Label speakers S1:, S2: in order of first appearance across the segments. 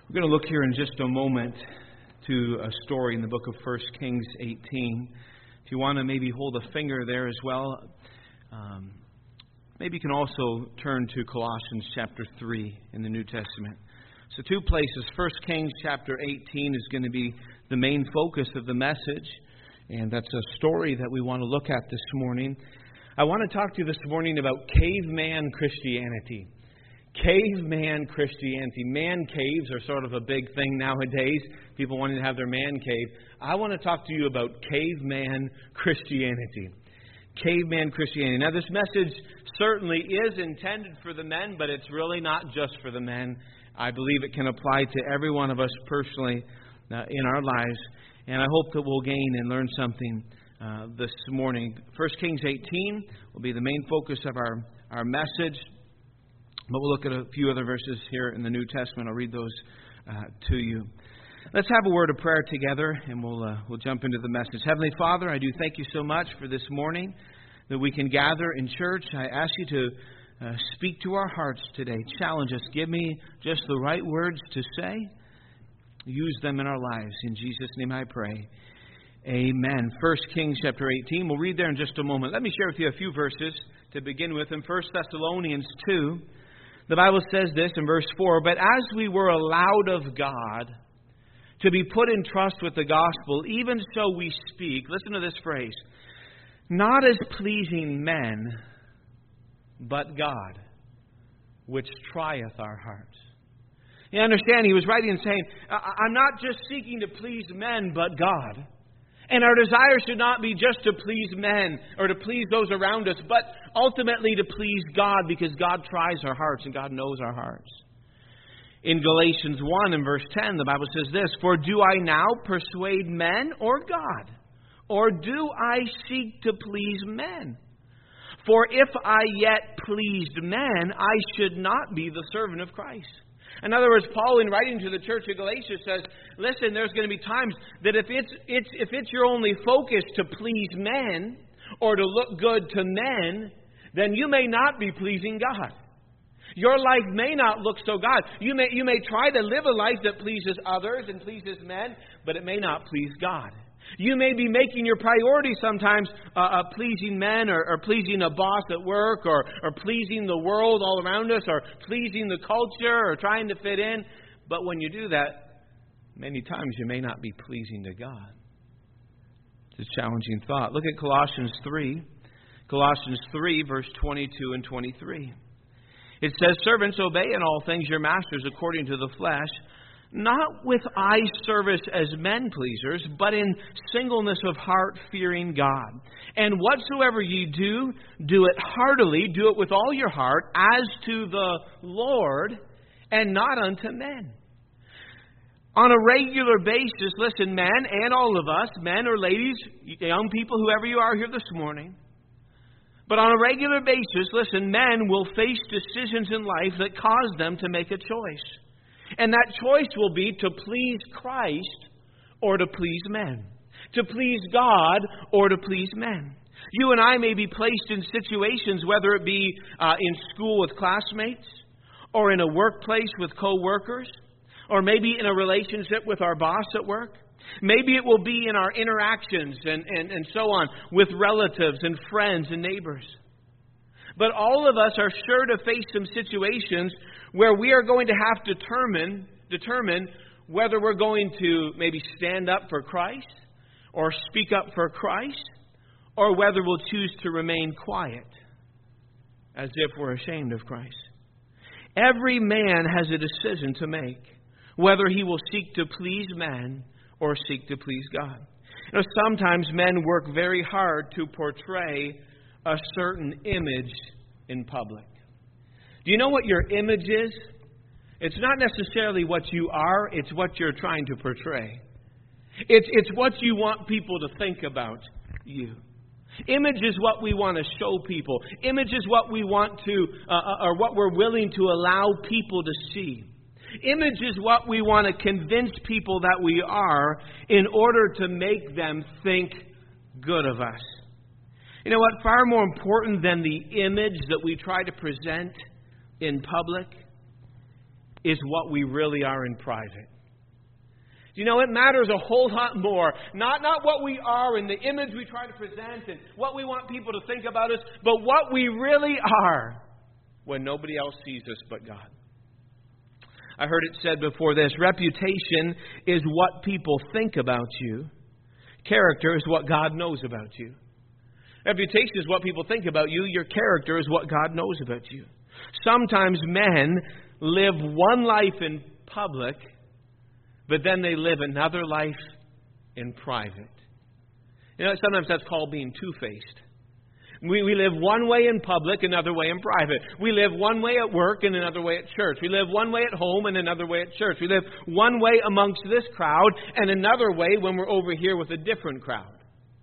S1: We're going to look here in just a moment to a story in the book of 1 Kings 18. If you want to maybe hold a finger there as well, maybe you can also turn to Colossians chapter 3 in the New Testament. So two places. 1 Kings chapter 18 is going to be the main focus of the message, and that's a story that we want to look at this morning. I want to talk to you this morning about caveman Christianity. Caveman Christianity. Man caves are sort of a big thing nowadays. People wanting to have their man cave. I want to talk to you about caveman Christianity. Caveman Christianity. Now, this message certainly is intended for the men, but it's really not just for the men. I believe it can apply to every one of us personally in our lives. And I hope that we'll gain and learn something this morning. 1 Kings 18 will be the main focus of our message. But we'll look at a few other verses here in the New Testament. I'll read those to you. Let's have a word of prayer together, and we'll jump into the message. Heavenly Father, I do thank you so much for this morning that we can gather in church. I ask you to speak to our hearts today. Challenge us. Give me just the right words to say. Use them in our lives. In Jesus' name I pray. Amen. 1 Kings chapter 18. We'll read there in just a moment. Let me share with you a few verses to begin with. In 1 Thessalonians 2, the Bible says this in verse 4, "But as we were allowed of God to be put in trust with the gospel, even so we speak," listen to this phrase, "not as pleasing men, but God, which trieth our hearts." You understand, he was writing and saying, I'm not just seeking to please men, but God. And our desire should not be just to please men or to please those around us, but ultimately to please God, because God tries our hearts and God knows our hearts. In Galatians 1 and verse 10, the Bible says this, "For do I now persuade men or God? Or do I seek to please men? For if I yet pleased men, I should not be the servant of Christ." In other words, Paul, in writing to the church of Galatia, says, listen, there's going to be times that if it's your only focus to please men or to look good to men, then you may not be pleasing God. Your life may not look so God. You may try to live a life that pleases others and pleases men, but it may not please God. You may be making your priority sometimes pleasing men or pleasing a boss at work or pleasing the world all around us or pleasing the culture or trying to fit in. But when you do that, many times you may not be pleasing to God. It's a challenging thought. Look at Colossians 3. Colossians 3, verse 22 and 23. It says, "Servants, obey in all things your masters according to the flesh, not with eye service as men pleasers, but in singleness of heart, fearing God. And whatsoever ye do, do it heartily, do it with all your heart, as to the Lord, and not unto men." On a regular basis, listen, men and all of us, men or ladies, young people, whoever you are here this morning, but on a regular basis, listen, men will face decisions in life that cause them to make a choice. And that choice will be to please Christ or to please men. To please God or to please men. You and I may be placed in situations, whether it be in school with classmates, or in a workplace with co-workers, or maybe in a relationship with our boss at work. Maybe it will be in our interactions and so on with relatives and friends and neighbors. But all of us are sure to face some situations where we are going to have to determine whether we're going to maybe stand up for Christ or speak up for Christ, or whether we'll choose to remain quiet as if we're ashamed of Christ. Every man has a decision to make, whether he will seek to please men or seek to please God. You know, sometimes men work very hard to portray a certain image in public. Do you know what your image is? It's not necessarily what you are, it's what you're trying to portray. It's what you want people to think about you. Image is what we want to show people. Image is what we want to, or what we're willing to allow people to see. Image is what we want to convince people that we are in order to make them think good of us. You know what? Far more important than the image that we try to present in public is what we really are in private. You know, it matters a whole lot more. Not what we are and the image we try to present and what we want people to think about us, but what we really are when nobody else sees us but God. I heard it said before this, reputation is what people think about you. Character is what God knows about you. Reputation is what people think about you. Your character is what God knows about you. Sometimes men live one life in public, but then they live another life in private. You know, sometimes that's called being two-faced. We live one way in public, another way in private. We live one way at work and another way at church. We live one way at home and another way at church. We live one way amongst this crowd and another way when we're over here with a different crowd.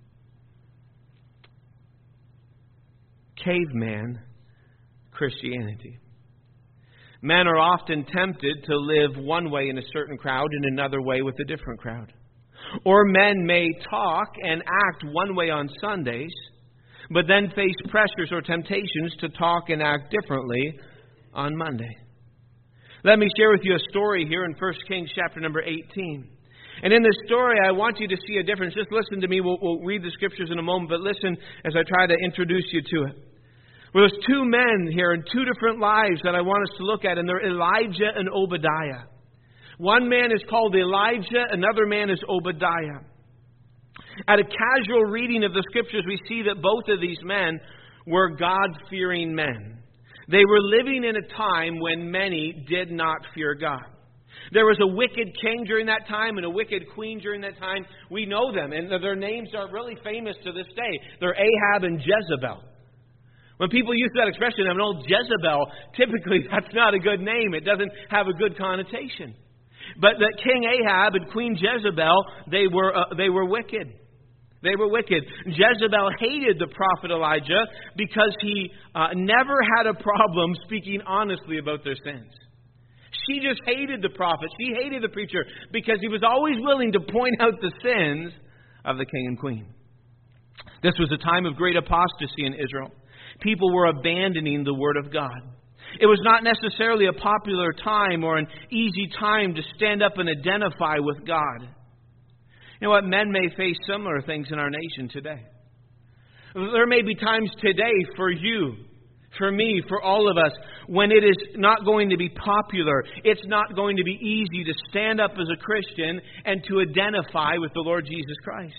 S1: Caveman Christianity. Men are often tempted to live one way in a certain crowd and another way with a different crowd. Or men may talk and act one way on Sundays, but then face pressures or temptations to talk and act differently on Monday. Let me share with you a story here in 1 Kings chapter number 18. And in this story, I want you to see a difference. Just listen to me. We'll read the scriptures in a moment, but listen as I try to introduce you to it. Well, there's two men here in two different lives that I want us to look at, and they're Elijah and Obadiah. One man is called Elijah, another man is Obadiah. At a casual reading of the scriptures, we see that both of these men were God-fearing men. They were living in a time when many did not fear God. There was a wicked king during that time and a wicked queen during that time. We know them, and their names are really famous to this day. They're Ahab and Jezebel. When people use that expression, an old Jezebel, typically that's not a good name. It doesn't have a good connotation. But the King Ahab and Queen Jezebel, they were wicked. They were wicked. Jezebel hated the prophet Elijah because he never had a problem speaking honestly about their sins. She just hated the prophet. She hated the preacher because he was always willing to point out the sins of the king and queen. This was a time of great apostasy in Israel. People were abandoning the Word of God. It was not necessarily a popular time or an easy time to stand up and identify with God. You know what? Men may face similar things in our nation today. There may be times today for you, for me, for all of us, when it is not going to be popular. It's not going to be easy to stand up as a Christian and to identify with the Lord Jesus Christ.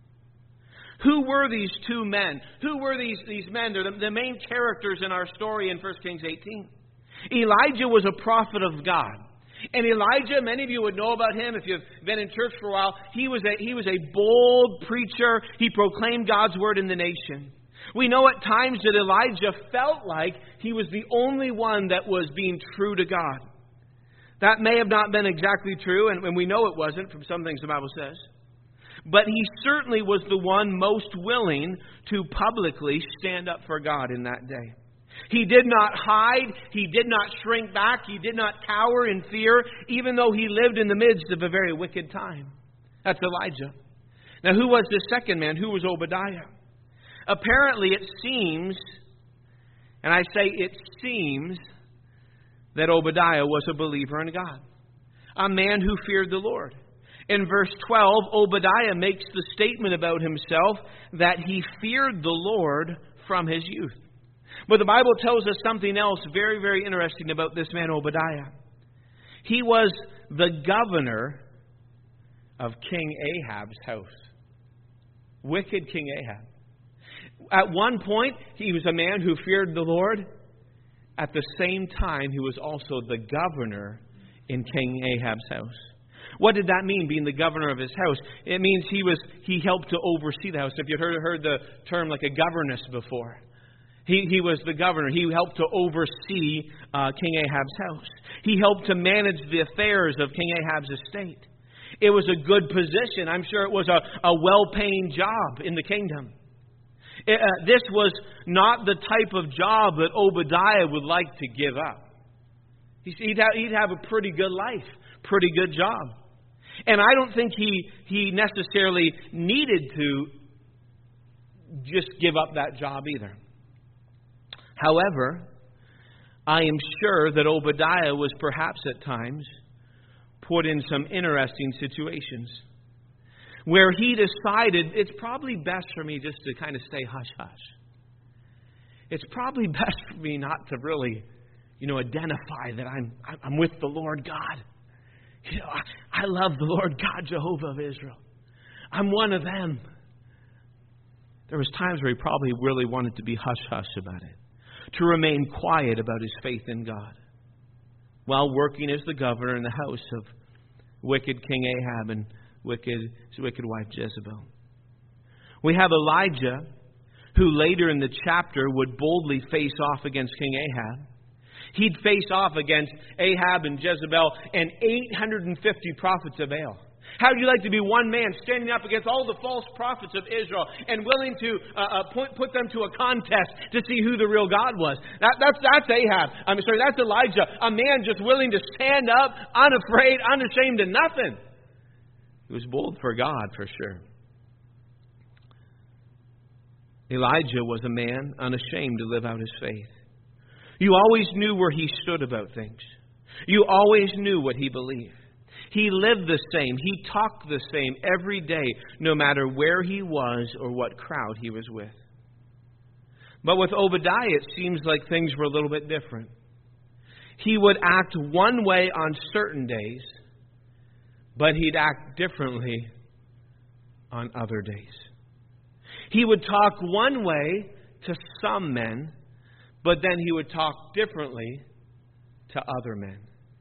S1: Who were these two men? Who were these men? They're the main characters in our story in 1 Kings 18. Elijah was a prophet of God. And Elijah, many of you would know about him if you've been in church for a while. He was a bold preacher. He proclaimed God's word in the nation. We know at times that Elijah felt like he was the only one that was being true to God. That may have not been exactly true, and we know it wasn't from some things the Bible says. But he certainly was the one most willing to publicly stand up for God in that day. He did not hide. He did not shrink back. He did not cower in fear, even though he lived in the midst of a very wicked time. That's Elijah. Now, who was this second man? Who was Obadiah? Apparently, it seems, and I say it seems, that Obadiah was a believer in God. A man who feared the Lord. In verse 12, Obadiah makes the statement about himself that he feared the Lord from his youth. But the Bible tells us something else very, very interesting about this man Obadiah. He was the governor of King Ahab's house. Wicked King Ahab. At one point, he was a man who feared the Lord. At the same time, he was also the governor in King Ahab's house. What did that mean, being the governor of his house? It means he helped to oversee the house. If you've heard the term like a governess before. He was the governor. He helped to oversee King Ahab's house. He helped to manage the affairs of King Ahab's estate. It was a good position. I'm sure it was a well-paying job in the kingdom. This was not the type of job that Obadiah would like to give up. He'd have a pretty good life, pretty good job. And I don't think he necessarily needed to just give up that job either. However, I am sure that Obadiah was perhaps at times put in some interesting situations where he decided it's probably best for me just to kind of stay hush-hush. It's probably best for me not to really, identify that I'm with the Lord God. I love the Lord God, Jehovah of Israel. I'm one of them. There was times where he probably really wanted to be hush-hush about it, to remain quiet about his faith in God, while working as the governor in the house of wicked King Ahab and his wicked wife Jezebel. We have Elijah, who later in the chapter would boldly face off against King Ahab. He'd face off against Ahab and Jezebel and 850 prophets of Baal. How would you like to be one man standing up against all the false prophets of Israel and willing to put them to a contest to see who the real God was? That's Ahab. That's Elijah. A man just willing to stand up, unafraid, unashamed, and nothing. He was bold for God, for sure. Elijah was a man unashamed to live out his faith. You always knew where he stood about things. You always knew what he believed. He lived the same. He talked the same every day, no matter where he was or what crowd he was with. But with Obadiah, it seems like things were a little bit different. He would act one way on certain days, but he'd act differently on other days. He would talk one way to some men, but then he would talk differently to other men.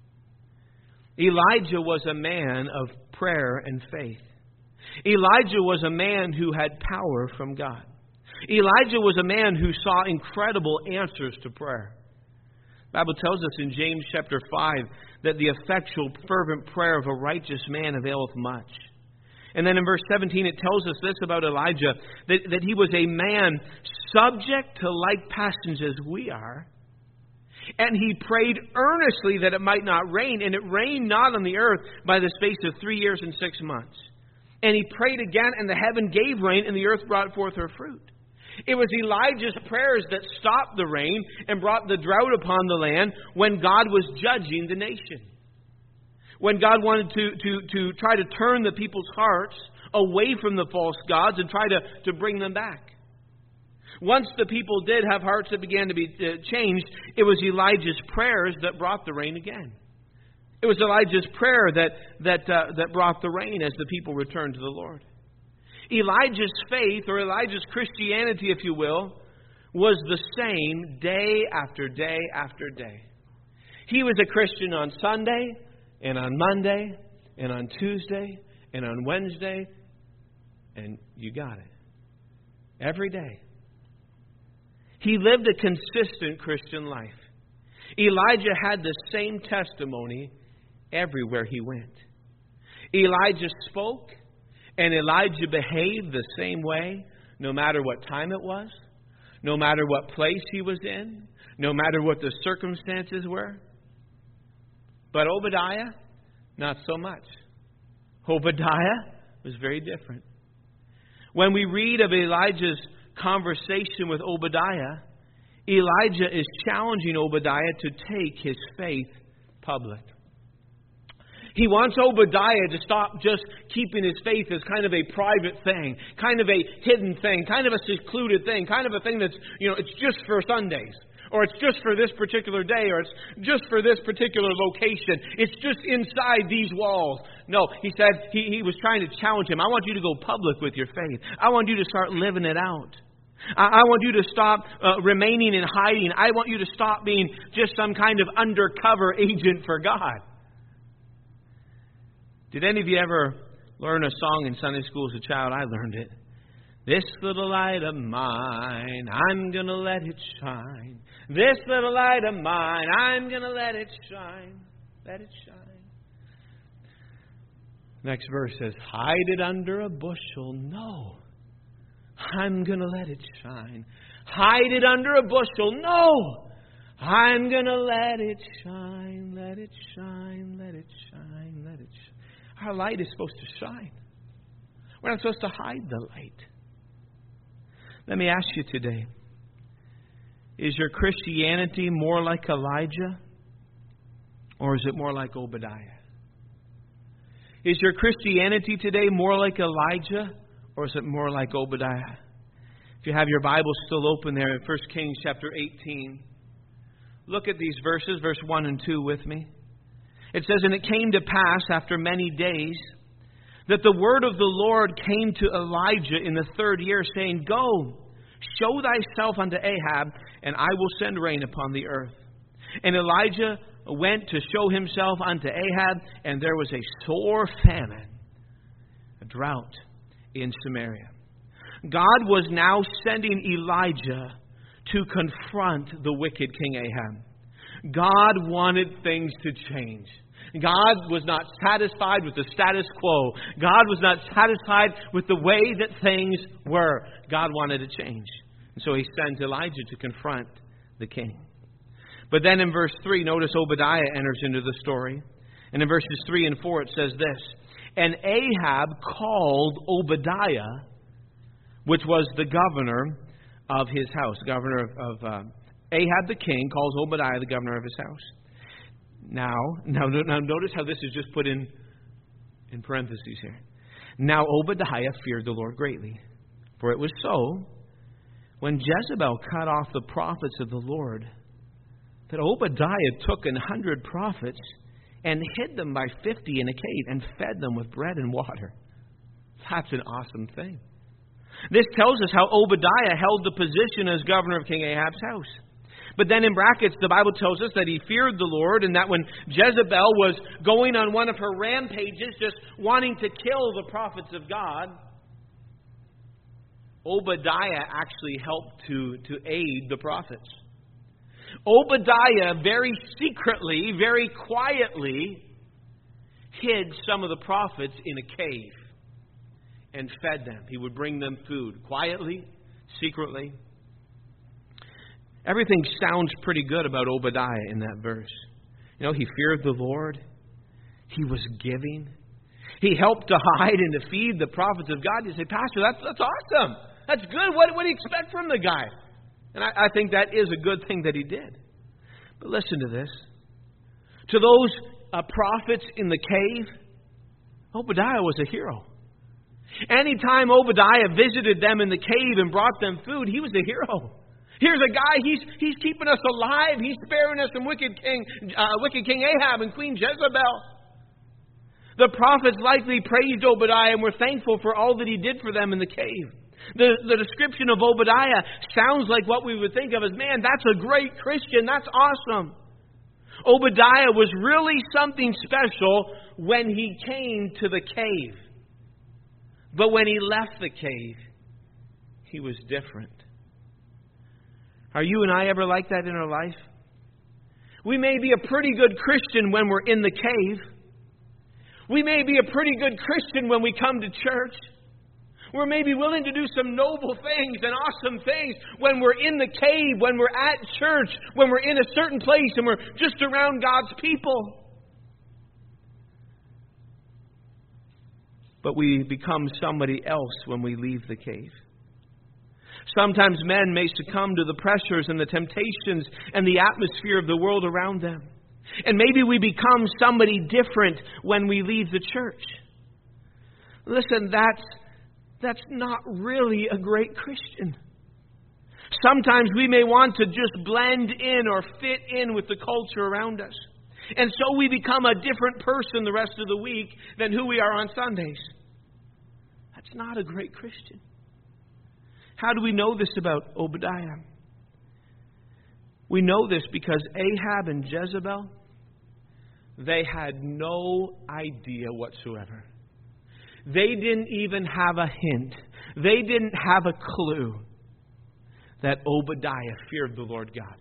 S1: Elijah was a man of prayer and faith. Elijah was a man who had power from God. Elijah was a man who saw incredible answers to prayer. The Bible tells us in James chapter 5 that the effectual, fervent prayer of a righteous man availeth much. And then in verse 17 it tells us this about Elijah, that he was a man subject to like passions as we are. And he prayed earnestly that it might not rain, and it rained not on the earth by the space of 3 years and 6 months. And he prayed again, and the heaven gave rain, and the earth brought forth her fruit. It was Elijah's prayers that stopped the rain and brought the drought upon the land when God was judging the nation. When God wanted to try to turn the people's hearts away from the false gods and try to bring them back. Once the people did have hearts that began to be changed, it was Elijah's prayers that brought the rain again. It was Elijah's prayer that brought the rain as the people returned to the Lord. Elijah's faith, or Elijah's Christianity, if you will, was the same day after day after day. He was a Christian on Sunday, and on Monday, and on Tuesday, and on Wednesday, and you got it. Every day. He lived a consistent Christian life. Elijah had the same testimony everywhere he went. Elijah spoke, and Elijah behaved the same way, no matter what time it was, no matter what place he was in, no matter what the circumstances were. But Obadiah, not so much. Obadiah was very different. When we read of Elijah's conversation with Obadiah, Elijah is challenging Obadiah to take his faith public. He wants Obadiah to stop just keeping his faith as kind of a private thing, kind of a hidden thing, kind of a secluded thing, kind of a thing that's, it's just for Sundays, or it's just for this particular day, or it's just for this particular location. It's just inside these walls. No, he said, he was trying to challenge him. I want you to go public with your faith. I want you to start living it out. I want you to stop remaining in hiding. I want you to stop being just some kind of undercover agent for God. Did any of you ever learn a song in Sunday school as a child? I learned it. This little light of mine, I'm going to let it shine. This little light of mine, I'm going to let it shine. Let it shine. Next verse says, hide it under a bushel. No. I'm going to let it shine. Hide it under a bushel. No. I'm going to let it shine. Let it shine. Let it shine. Let it shine. Our light is supposed to shine. We're not supposed to hide the light. Let me ask you today, Is your Christianity more like Elijah? Or is it more like Obadiah? Is your Christianity today more like Elijah? Or is it more like Obadiah? If you have your Bible still open there in 1 Kings chapter 18, look at these verses, verse 1 and 2 with me. It says, "And it came to pass after many days that the word of the Lord came to Elijah in the 3rd year, saying, Go, show thyself unto Ahab, and I will send rain upon the earth. And Elijah went to show himself unto Ahab, and there was a sore famine, a drought in Samaria." God was now sending Elijah to confront the wicked King Ahab. God wanted things to change. God was not satisfied with the status quo. God was not satisfied with the way that things were. God wanted to change. And so he sent Elijah to confront the king. But then in verse 3, notice Obadiah enters into the story. And in verses 3 and 4 it says this, "And Ahab called Obadiah, which was the governor of his house." The governor of Ahab the king calls Obadiah the governor of his house. Now notice how this is just put in parentheses here. "Now Obadiah feared the Lord greatly. For it was so, when Jezebel cut off the prophets of the Lord, that Obadiah took 100 prophets and hid them by 50 in a cave and fed them with bread and water." That's an awesome thing. This tells us how Obadiah held the position as governor of King Ahab's house. But then in brackets, the Bible tells us that he feared the Lord, and that when Jezebel was going on one of her rampages, just wanting to kill the prophets of God, Obadiah actually helped to aid the prophets. Obadiah very secretly, very quietly hid some of the prophets in a cave and fed them. He would bring them food quietly, secretly. Everything sounds pretty good about Obadiah in that verse. You know, he feared the Lord. He was giving. He helped to hide and to feed the prophets of God. You say, "Pastor, that's awesome. That's good. What do you expect from the guy?" And I think that is a good thing that he did. But listen to this. To those prophets in the cave, Obadiah was a hero. Anytime Obadiah visited them in the cave and brought them food, he was a hero. Here's a guy, he's keeping us alive. He's sparing us from wicked King Ahab and Queen Jezebel. The prophets likely praised Obadiah and were thankful for all that he did for them in the cave. The description of Obadiah sounds like what we would think of as, man, that's a great Christian. That's awesome. Obadiah was really something special when he came to the cave. But when he left the cave, he was different. Are you and I ever like that in our life? We may be a pretty good Christian when we're in the cave. We may be a pretty good Christian when we come to church. We're maybe willing to do some noble things and awesome things when we're in the cave, when we're at church, when we're in a certain place and we're just around God's people. But we become somebody else when we leave the cave. Sometimes men may succumb to the pressures and the temptations and the atmosphere of the world around them. And maybe we become somebody different when we leave the church. Listen, that's not really a great Christian. Sometimes we may want to just blend in or fit in with the culture around us. And so we become a different person the rest of the week than who we are on Sundays. That's not a great Christian. How do we know this about Obadiah? We know this because Ahab and Jezebel, they had no idea whatsoever. They didn't even have a hint. They didn't have a clue that Obadiah feared the Lord God.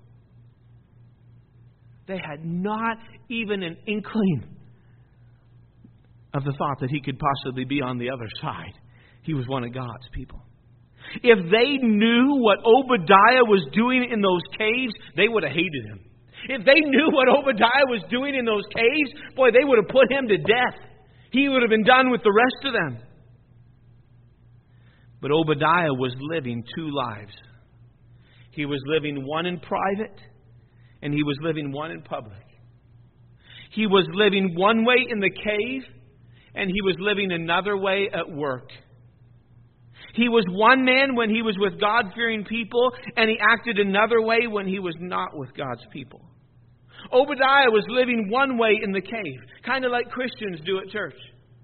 S1: They had not even an inkling of the thought that he could possibly be on the other side. He was one of God's people. If they knew what Obadiah was doing in those caves, they would have hated him. If they knew what Obadiah was doing in those caves, boy, they would have put him to death. He would have been done with the rest of them. But Obadiah was living two lives. He was living one in private, and he was living one in public. He was living one way in the cave, and he was living another way at work. He was one man when he was with God-fearing people, and he acted another way when he was not with God's people. Obadiah was living one way in the cave, kind of like Christians do at church.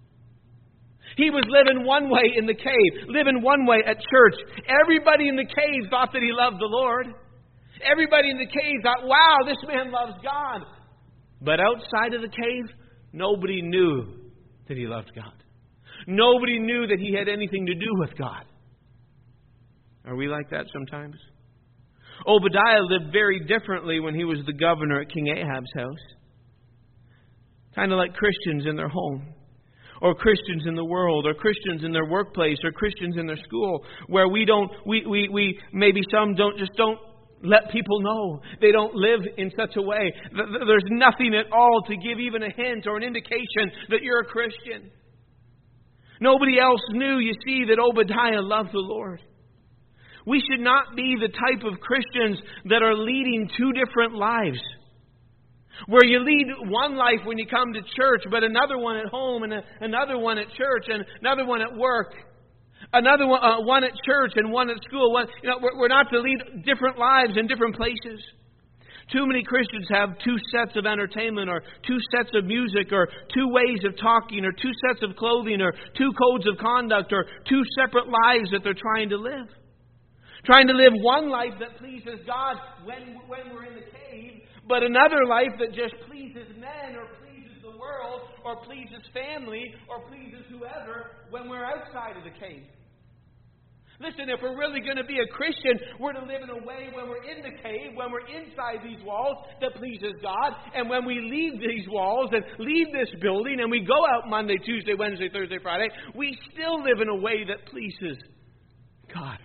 S1: He was living one way in the cave, living one way at church. Everybody in the cave thought that he loved the Lord. Everybody in the cave thought, wow, this man loves God. But outside of the cave, nobody knew that he loved God. Nobody knew that he had anything to do with God. Are we like that sometimes? Obadiah lived very differently when he was the governor at King Ahab's house. Kind of like Christians in their home, or Christians in the world, or Christians in their workplace, or Christians in their school, where we maybe some don't let people know. They don't live in such a way. There's nothing at all to give even a hint or an indication that you're a Christian. Nobody else knew, you see, that Obadiah loved the Lord. We should not be the type of Christians that are leading two different lives. Where you lead one life when you come to church, but another one at home, and another one at church, and another one at work. Another one at church and one at school. We're not to lead different lives in different places. Too many Christians have two sets of entertainment, or two sets of music, or two ways of talking, or two sets of clothing, or two codes of conduct, or two separate lives that they're trying to live. Trying to live one life that pleases God when we're in the cave, but another life that just pleases men, or pleases the world, or pleases family, or pleases whoever when we're outside of the cave. Listen, if we're really going to be a Christian, we're to live in a way when we're in the cave, when we're inside these walls, that pleases God. And when we leave these walls and leave this building and we go out Monday, Tuesday, Wednesday, Thursday, Friday, we still live in a way that pleases God.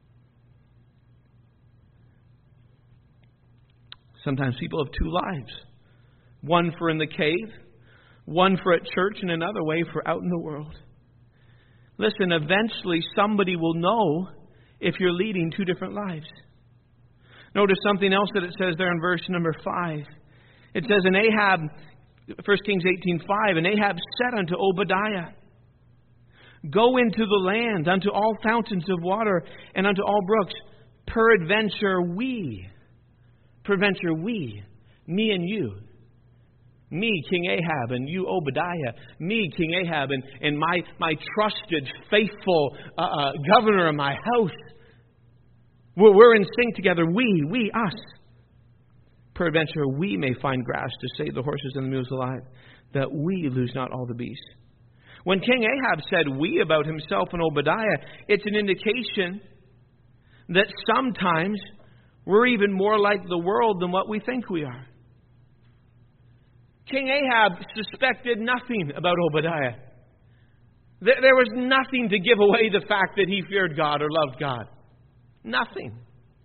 S1: Sometimes people have two lives. One for in the cave, one for at church, and another way for out in the world. Listen, eventually somebody will know if you're leading two different lives. Notice something else that it says there in verse number 5. It says in Ahab, 1 Kings 18:5, and Ahab said unto Obadiah, Go into the land, unto all fountains of water, and unto all brooks. Peradventure we, me and you, me, King Ahab, and you, Obadiah. Me, King Ahab, and my trusted, faithful governor of my house. We're in sync together. We, us. Peradventure we may find grass to save the horses and the mules alive, that we lose not all the beasts. When King Ahab said we about himself and Obadiah, it's an indication that sometimes we're even more like the world than what we think we are. King Ahab suspected nothing about Obadiah. There was nothing to give away the fact that he feared God or loved God. Nothing.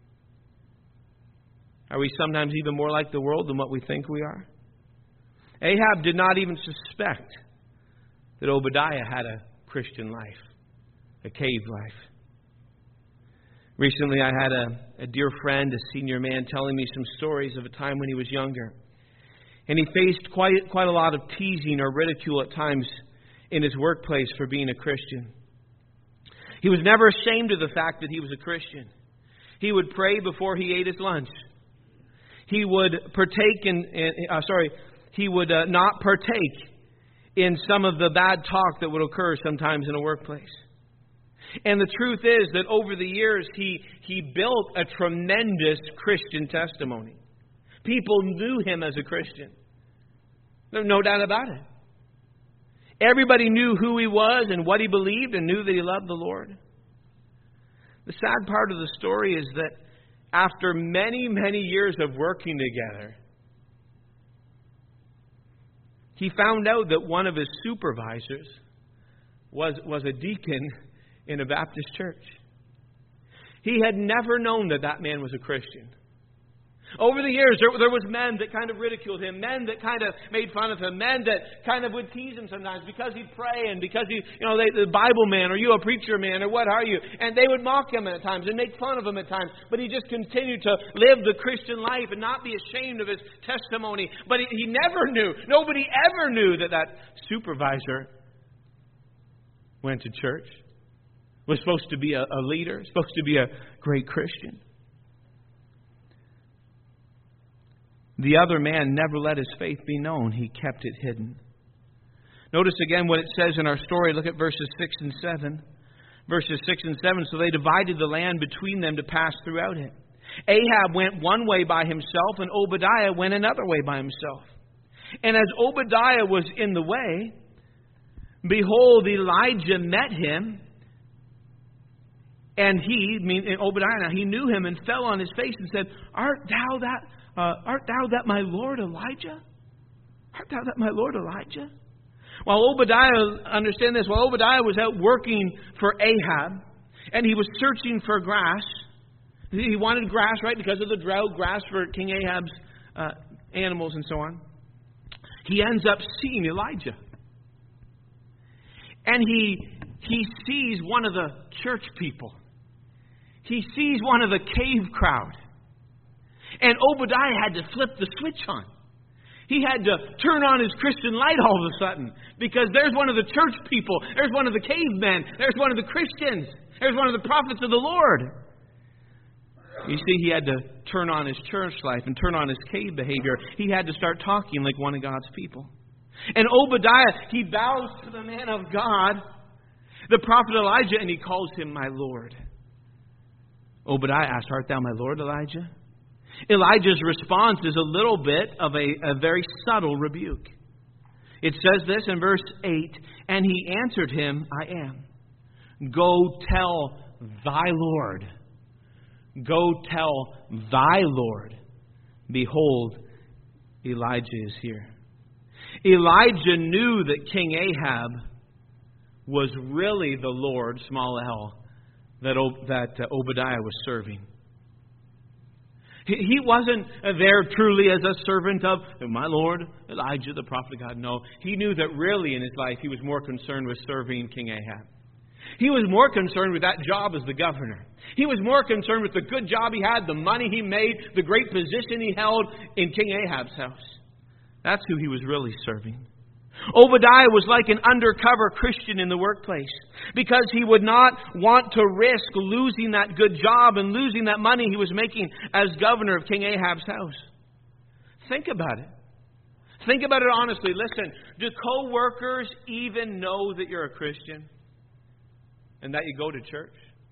S1: Are we sometimes even more like the world than what we think we are? Ahab did not even suspect that Obadiah had a Christian life, a cave life. Recently I had a dear friend, a senior man, telling me some stories of a time when he was younger. And he faced quite a lot of teasing or ridicule at times in his workplace for being a Christian. He was never ashamed of the fact that he was a Christian. He would pray before he ate his lunch. He would not partake in some of the bad talk that would occur sometimes in a workplace. And the truth is that over the years he built a tremendous Christian testimony. People knew him as a Christian. There's no doubt about it. Everybody knew who he was and what he believed and knew that he loved the Lord. The sad part of the story is that after many, many years of working together, he found out that one of his supervisors was a deacon in a Baptist church. He had never known that man was a Christian. Over the years, there was men that kind of ridiculed him, men that kind of made fun of him, men that kind of would tease him sometimes because he'd pray and because the Bible man, or you a preacher man, or what are you? And they would mock him at times and make fun of him at times. But he just continued to live the Christian life and not be ashamed of his testimony. But he never knew, nobody ever knew that supervisor went to church, was supposed to be a leader, supposed to be a great Christian. The other man never let his faith be known. He kept it hidden. Notice again what it says in our story. Look at verses 6 and 7. Verses 6 and 7. So they divided the land between them to pass throughout it. Ahab went one way by himself, and Obadiah went another way by himself. And as Obadiah was in the way, behold, Elijah met him. And Obadiah, now he knew him and fell on his face and said, Art thou that my Lord Elijah? Art thou that my Lord Elijah? While Obadiah was out working for Ahab, and he was searching for grass. He wanted grass, right, because of the drought, grass for King Ahab's animals and so on. He ends up seeing Elijah. And he sees one of the church people. He sees one of the cave crowd. And Obadiah had to flip the switch on. He had to turn on his Christian light all of a sudden. Because there's one of the church people. There's one of the cavemen. There's one of the Christians. There's one of the prophets of the Lord. You see, he had to turn on his church life and turn on his cave behavior. He had to start talking like one of God's people. And Obadiah, he bows to the man of God, the prophet Elijah, and he calls him my Lord. Obadiah asked, Art thou my Lord, Elijah? Elijah's response is a little bit of a very subtle rebuke. It says this in verse 8, And he answered him, I am. Go tell thy Lord. Go tell thy Lord. Behold, Elijah is here. Elijah knew that King Ahab was really the Lord, small l, that Obadiah was serving. He wasn't there truly as a servant of my Lord, Elijah, the prophet of God. No, he knew that really in his life he was more concerned with serving King Ahab. He was more concerned with that job as the governor. He was more concerned with the good job he had, the money he made, the great position he held in King Ahab's house. That's who he was really serving. Obadiah was like an undercover Christian in the workplace because he would not want to risk losing that good job and losing that money he was making as governor of King Ahab's house. Think about it. Think about it honestly. Listen, do co-workers even know that you're a Christian and that you go to church?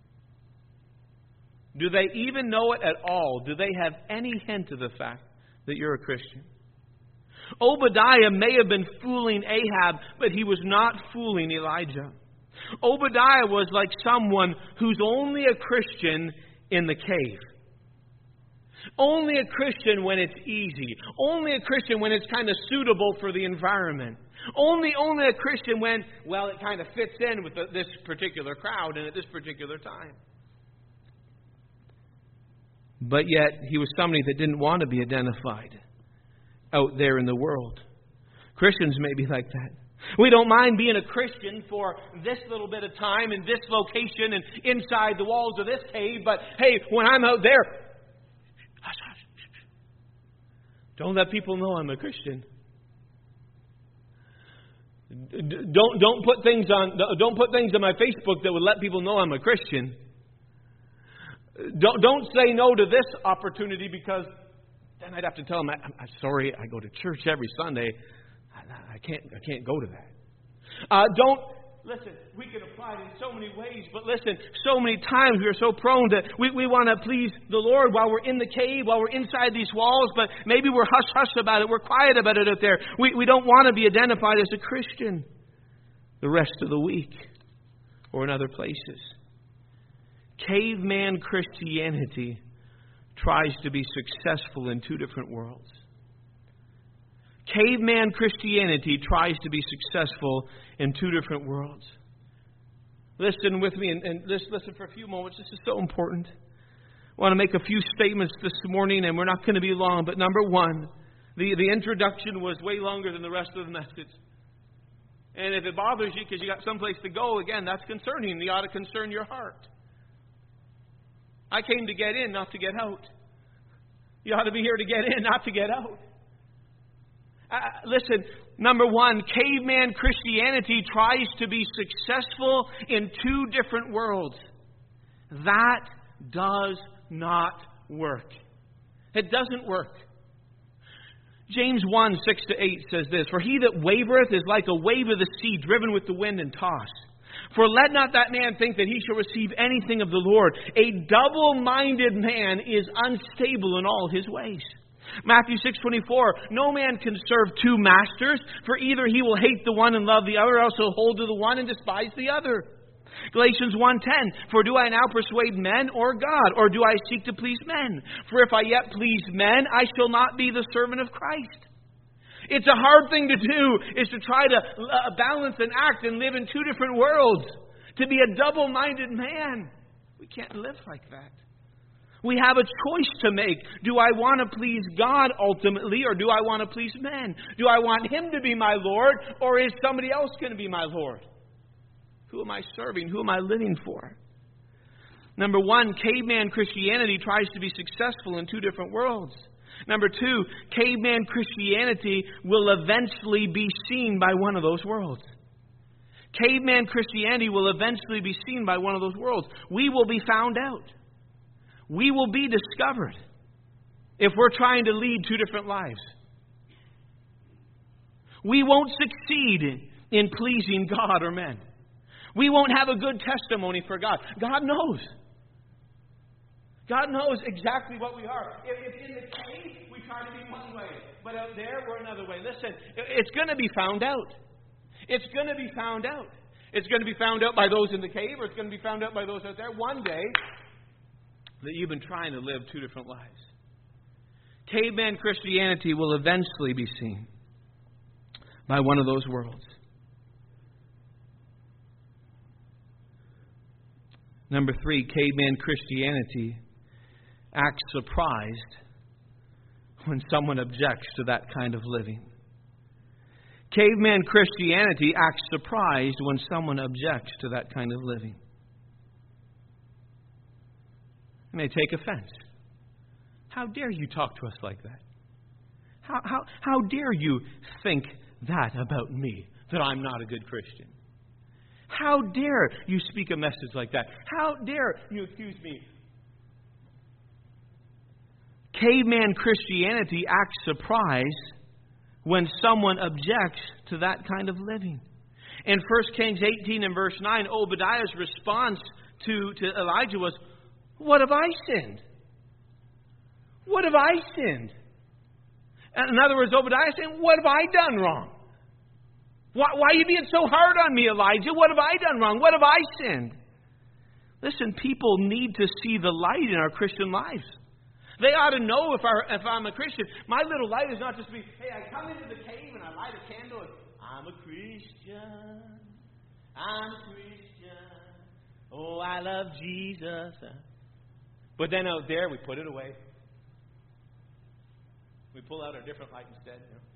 S1: Do they even know it at all? Do they have any hint of the fact that you're a Christian? Obadiah may have been fooling Ahab, but he was not fooling Elijah. Obadiah was like someone who's only a Christian in the cave. Only a Christian when it's easy. Only a Christian when it's kind of suitable for the environment. Only a Christian when, well, it kind of fits in with this particular crowd and at this particular time. But yet, he was somebody that didn't want to be identified out there in the world. Christians may be like that. We don't mind being a Christian for this little bit of time in this location and inside the walls of this cave, but hey, when I'm out there, hush, hush, don't let people know I'm a Christian. Don't put things on my Facebook that would let people know I'm a Christian. Don't say no to this opportunity because then I'd have to tell them, I'm sorry, I go to church every Sunday. I can't go to that. Listen, we can apply it in so many ways, but listen, so many times we are so prone to, we want to please the Lord while we're in the cave, while we're inside these walls, but maybe we're hush-hush about it, we're quiet about it out there. We don't want to be identified as a Christian the rest of the week or in other places. Caveman Christianity tries to be successful in two different worlds. Caveman Christianity tries to be successful in two different worlds. Listen with me and just listen for a few moments. This is so important. I want to make a few statements this morning, and we're not going to be long. But number one, the introduction was way longer than the rest of the message. And if it bothers you because you got someplace to go, again, that's concerning. You ought to concern your heart. I came to get in, not to get out. You ought to be here to get in, not to get out. Listen, number one, caveman Christianity tries to be successful in two different worlds. That does not work. It doesn't work. James 1, 6-8 says this, "For he that wavereth is like a wave of the sea, driven with the wind and tossed. For let not that man think that he shall receive anything of the Lord. A double-minded man is unstable in all his ways." Matthew 6:24, "No man can serve two masters, for either he will hate the one and love the other, or else he'll hold to the one and despise the other." Galatians 1:10, "For do I now persuade men or God, or do I seek to please men? For if I yet please men, I shall not be the servant of Christ." It's a hard thing to do, is to try to balance and act and live in two different worlds. To be a double-minded man. We can't live like that. We have a choice to make. Do I want to please God ultimately, or do I want to please men? Do I want Him to be my Lord, or is somebody else going to be my Lord? Who am I serving? Who am I living for? Number one, caveman Christianity tries to be successful in two different worlds. Number two, caveman Christianity will eventually be seen by one of those worlds. Caveman Christianity will eventually be seen by one of those worlds. We will be found out. We will be discovered if we're trying to lead two different lives. We won't succeed in pleasing God or men. We won't have a good testimony for God. God knows. God knows exactly what we are. If in the cave, we try to be one way, but out there, we're another way. Listen, it's going to be found out. It's going to be found out. It's going to be found out by those in the cave, or it's going to be found out by those out there one day that you've been trying to live two different lives. Caveman Christianity will eventually be seen by one of those worlds. Number three, caveman Christianity acts surprised when someone objects to that kind of living. Caveman Christianity acts surprised when someone objects to that kind of living. They may take offense. How dare you talk to us like that? How dare you think that about me, that I'm not a good Christian? How dare you speak a message like that? How dare you accuse me? Caveman Christianity acts surprised when someone objects to that kind of living. In 1 Kings 18 and verse 9, Obadiah's response to Elijah was, "What have I sinned? What have I sinned?" In other words, Obadiah is saying, "What have I done wrong? Why are you being so hard on me, Elijah? What have I done wrong? What have I sinned?" Listen, people need to see the light in our Christian lives. They ought to know if I'm a Christian. My little light is not just be, hey, I come into the cave and I light a candle and I'm a Christian. I'm a Christian. Oh, I love Jesus. But then out there, we put it away. We pull out a different light instead.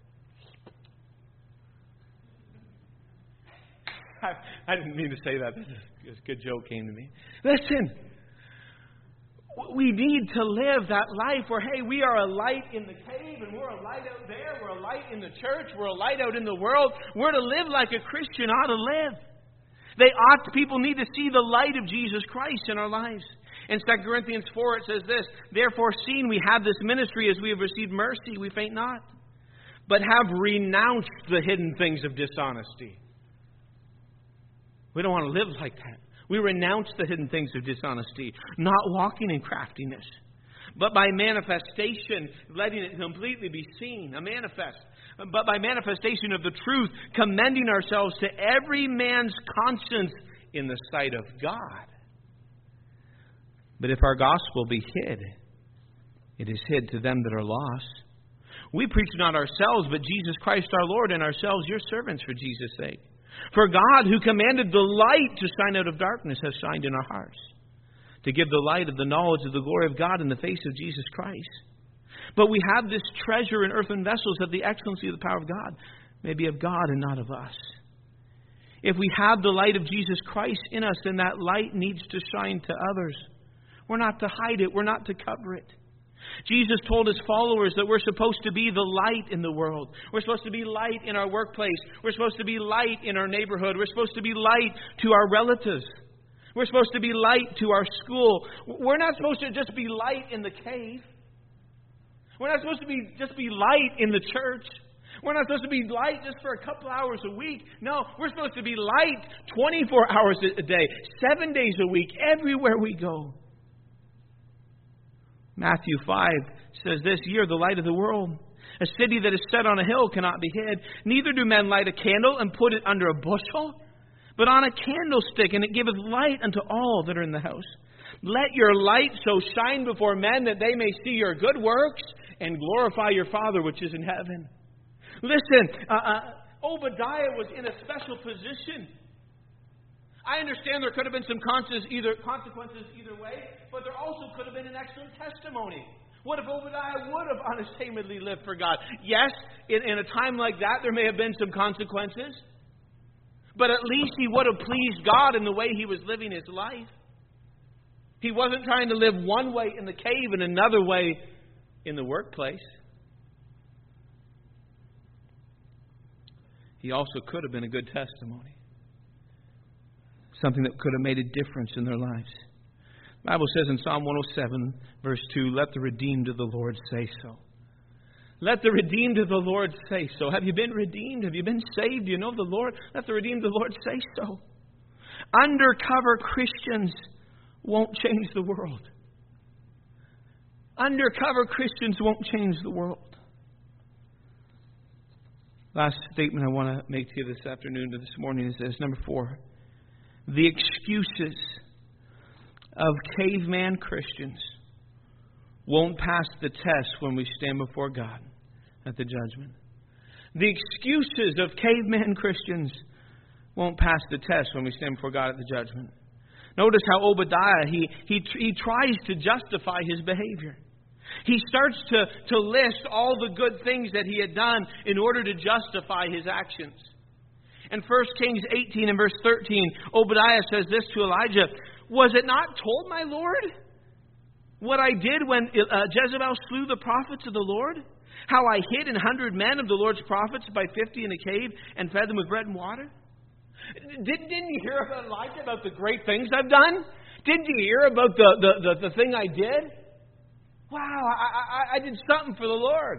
S1: I didn't mean to say that. This good joke came to me. Listen, we need to live that life where, hey, we are a light in the cave and we're a light out there. We're a light in the church. We're a light out in the world. We're to live like a Christian ought to live. People need to see the light of Jesus Christ in our lives. In 2 Corinthians 4, it says this, "Therefore, seeing we have this ministry as we have received mercy, we faint not, but have renounced the hidden things of dishonesty." We don't want to live like that. We renounce the hidden things of dishonesty, not walking in craftiness, but by manifestation, letting it completely be seen, but by manifestation of the truth, commending ourselves to every man's conscience in the sight of God. But if our gospel be hid, it is hid to them that are lost. We preach not ourselves, but Jesus Christ our Lord, and ourselves your servants for Jesus' sake. For God, who commanded the light to shine out of darkness, has shined in our hearts, to give the light of the knowledge of the glory of God in the face of Jesus Christ. But we have this treasure in earthen vessels, that the excellency of the power of God may be of God and not of us. If we have the light of Jesus Christ in us, then that light needs to shine to others. We're not to hide it. We're not to cover it. Jesus told His followers that we're supposed to be the light in the world. We're supposed to be light in our workplace. We're supposed to be light in our neighborhood. We're supposed to be light to our relatives. We're supposed to be light to our school. We're not supposed to just be light in the cave. We're not supposed to just be light in the church. We're not supposed to be light just for a couple hours a week. No, we're supposed to be light 24 hours a day, 7 days a week, everywhere we go. Matthew 5 says this, "Ye are the light of the world. A city that is set on a hill cannot be hid. Neither do men light a candle and put it under a bushel, but on a candlestick, and it giveth light unto all that are in the house. Let your light so shine before men that they may see your good works and glorify your Father which is in heaven." Listen, Obadiah was in a special position. I understand there could have been some consequences either way, but there also could have been an excellent testimony. What if Obadiah would have unashamedly lived for God? Yes, in a time like that, there may have been some consequences. But at least he would have pleased God in the way he was living his life. He wasn't trying to live one way in the cave and another way in the workplace. He also could have been a good testimony. Something that could have made a difference in their lives. The Bible says in Psalm 107, verse 2, "Let the redeemed of the Lord say so." Let the redeemed of the Lord say so. Have you been redeemed? Have you been saved? Do you know the Lord? Let the redeemed of the Lord say so. Undercover Christians won't change the world. Undercover Christians won't change the world. Last statement I want to make to you this afternoon or this morning is this. Number 4. The excuses of caveman Christians won't pass the test when we stand before God at the judgment. The excuses of caveman Christians won't pass the test when we stand before God at the judgment. Notice how Obadiah, he tries to justify his behavior. He starts to list all the good things that he had done in order to justify his actions. In 1 Kings 18 and verse 13, Obadiah says this to Elijah, "Was it not told, my Lord, what I did when Jezebel slew the prophets of the Lord? How I hid 100 men of the Lord's prophets by 50 in a cave and fed them with bread and water?" Didn't you hear about Elijah, about the great things I've done? Didn't you hear about the thing I did? Wow, I did something for the Lord.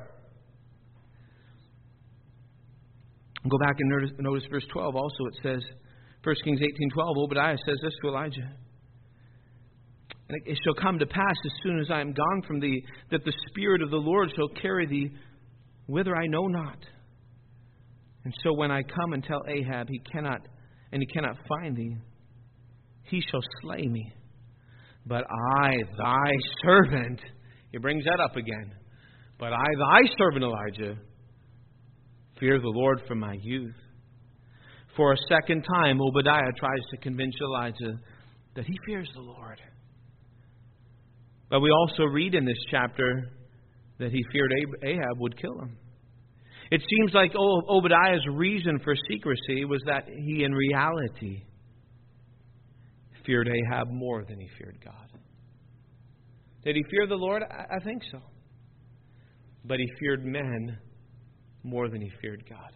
S1: Go back and notice verse 12 also. It says, 1 Kings 18:12, Obadiah says this to Elijah. "And it shall come to pass as soon as I am gone from thee, that the Spirit of the Lord shall carry thee whither I know not. And so when I come and tell Ahab he cannot find thee, he shall slay me. But I, thy servant," he brings that up again, "but I, thy servant Elijah, fear the Lord from my youth." For a second time, Obadiah tries to convince Elijah that he fears the Lord. But we also read in this chapter that he feared Ahab would kill him. It seems like Obadiah's reason for secrecy was that he, in reality, feared Ahab more than he feared God. Did he fear the Lord? I think so. But he feared men more than he feared God.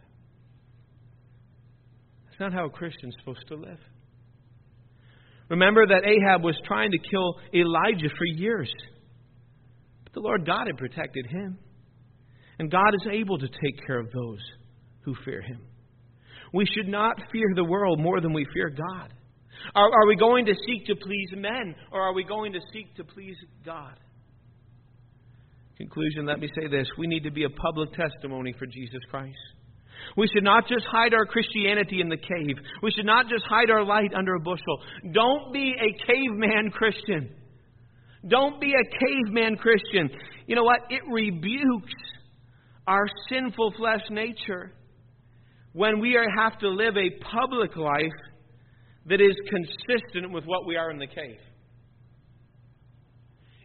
S1: That's not how a Christian's supposed to live. Remember that Ahab was trying to kill Elijah for years. But the Lord God had protected him. And God is able to take care of those who fear Him. We should not fear the world more than we fear God. Are we going to seek to please men, or are we going to seek to please God? Conclusion, let me say this. We need to be a public testimony for Jesus Christ. We should not just hide our Christianity in the cave. We should not just hide our light under a bushel. Don't be a caveman Christian. Don't be a caveman Christian. You know what? It rebukes our sinful flesh nature when we have to live a public life that is consistent with what we are in the cave.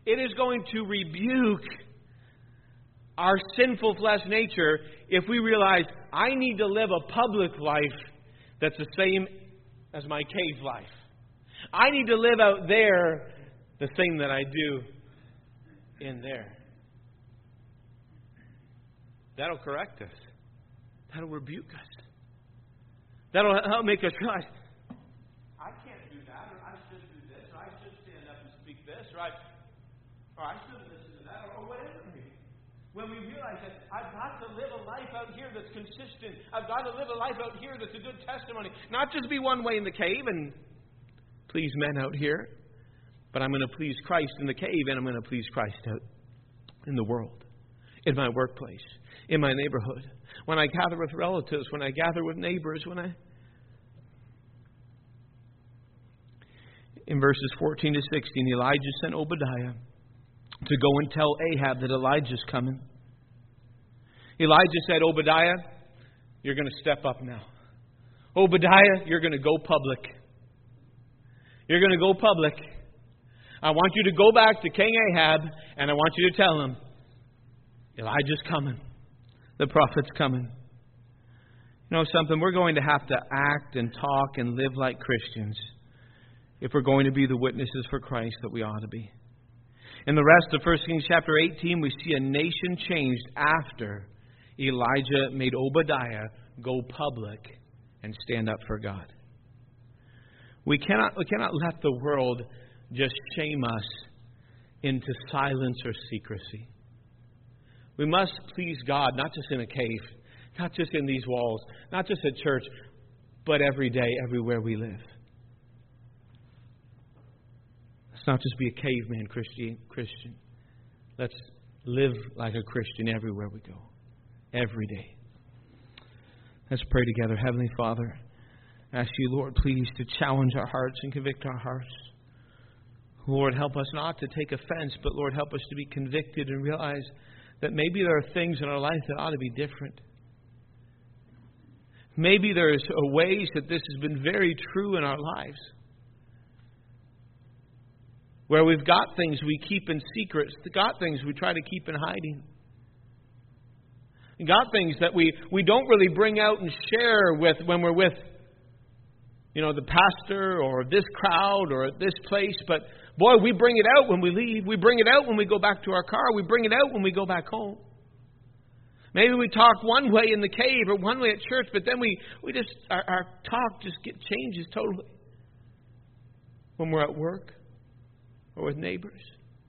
S1: It is going to rebuke our sinful flesh nature if we realize I need to live a public life that's the same as my cave life. I need to live out there the same that I do in there. That'll correct us. That'll rebuke us. That'll help make us realize, I can't do that, or I should do this, or I should stand up and speak this, or I should listen to that, or whatever it may be. When we realize that I've got to live a life out here that's consistent. I've got to live a life out here that's a good testimony. Not just be one way in the cave and please men out here, but I'm going to please Christ in the cave, and I'm going to please Christ out in the world, in my workplace, in my neighborhood, when I gather with relatives, when I gather with neighbors, In verses 14 to 16, Elijah sent Obadiah to go and tell Ahab that Elijah's coming. Elijah said, Obadiah, you're going to step up now. Obadiah, you're going to go public. You're going to go public. I want you to go back to King Ahab, and I want you to tell him, Elijah's coming. The prophet's coming. You know something? We're going to have to act and talk and live like Christians if we're going to be the witnesses for Christ that we ought to be. In the rest of 1 Kings chapter 18, we see a nation changed after Elijah made Obadiah go public and stand up for God. We cannot let the world just shame us into silence or secrecy. We must please God, not just in a cave, not just in these walls, not just at church, but every day, everywhere we live. Let's not just be a caveman Christian. Let's live like a Christian everywhere we go, every day. Let's pray together. Heavenly Father, I ask you, Lord, please to challenge our hearts and convict our hearts. Lord, help us not to take offense, but Lord, help us to be convicted and realize that maybe there are things in our life that ought to be different. Maybe there's ways that this has been very true in our lives, where we've got things we keep in secret, got things we try to keep in hiding, got things that we don't really bring out and share with when we're with, the pastor or this crowd or this place, but boy, we bring it out when we leave. We bring it out when we go back to our car. We bring it out when we go back home. Maybe we talk one way in the cave or one way at church, but then we just our talk just changes totally when we're at work or with neighbors.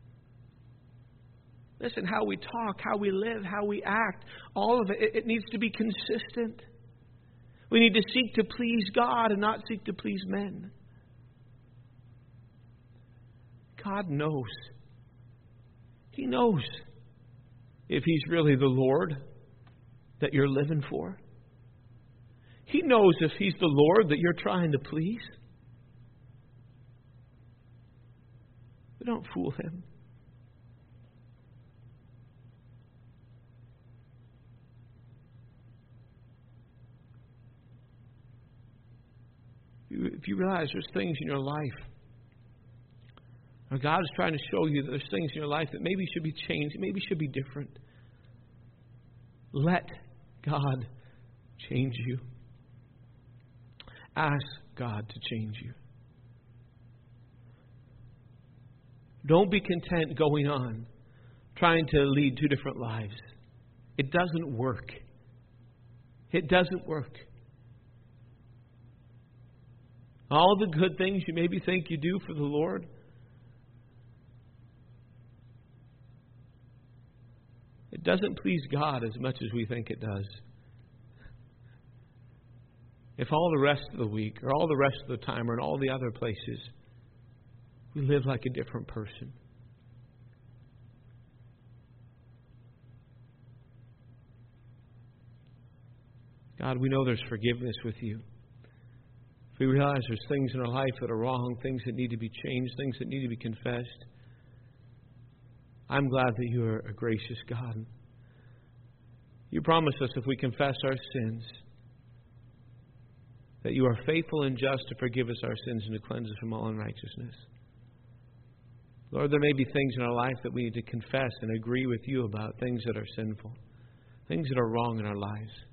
S1: Listen, how we talk, how we live, how we act, all of it needs to be consistent. We need to seek to please God and not seek to please men. God knows. He knows if He's really the Lord that you're living for. He knows if He's the Lord that you're trying to please. But don't fool Him. If you realize there's things in your life, or God is trying to show you that there's things in your life that maybe should be changed, maybe should be different, let God change you. Ask God to change you. Don't be content going on trying to lead two different lives. It doesn't work. It doesn't work. All the good things you maybe think you do for the Lord, it doesn't please God as much as we think it does. If all the rest of the week, or all the rest of the time, or in all the other places, we live like a different person. God, we know there's forgiveness with you. If we realize there's things in our life that are wrong, things that need to be changed, things that need to be confessed, I'm glad that you are a gracious God. You promise us if we confess our sins, that you are faithful and just to forgive us our sins and to cleanse us from all unrighteousness. Lord, there may be things in our life that we need to confess and agree with You about, things that are sinful, things that are wrong in our lives.